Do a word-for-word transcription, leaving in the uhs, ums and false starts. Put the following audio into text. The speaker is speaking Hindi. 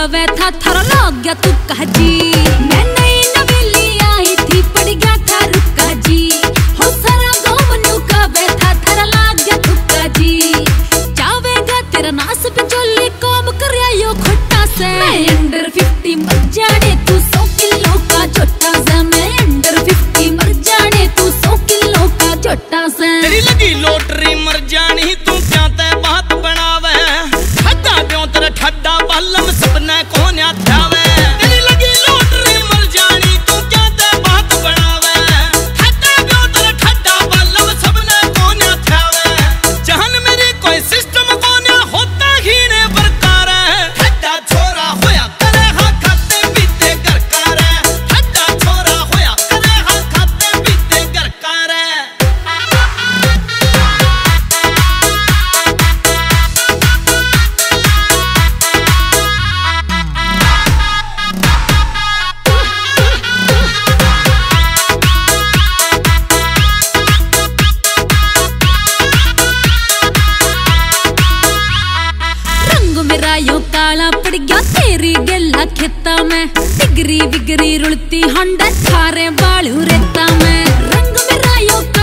लुकावे था थारा लग गया तुक्का जी। मैं नई नवेली आई थी पड़ गया था रुक्का जी। हो सारा गाँव लुकावे था थारा लग गया तुक्का जी। जावेगा तेरा नास पे चोली काम कर यो खोटा से। मैं अंडर फिफ्टी मर जाने तू सौ किलो का छोटा सा। मैं अंडर फिफ्टी मर जाने तू सौ किलो का छोटा सा। तेरी लगी लोटरी मर जानी तू क्या ते बात बनावे। ठड्डा क्यों तेरा ठड्डा बालम सपने कौन आवे। तेरी लगी लोटरी मर जानी तू क्या ते बात बनावे। ठड्डा क्यों तेरा ठड्डा बालम सपने कौन आवे। जहन मेरी कोई सिस्टम कौन होता ही ने बरकार है। ठड्डा छोरा होया करे हाँ खाते पीते घर कार है। ठड्डा छोरा होया करे हाँ खाते पीते घर कार है। यो काला पड़ गया तेरी गला खेता में। डिगरी बिगरी रुलती हंडा थारे बालू रेता में। रंग मेरा यो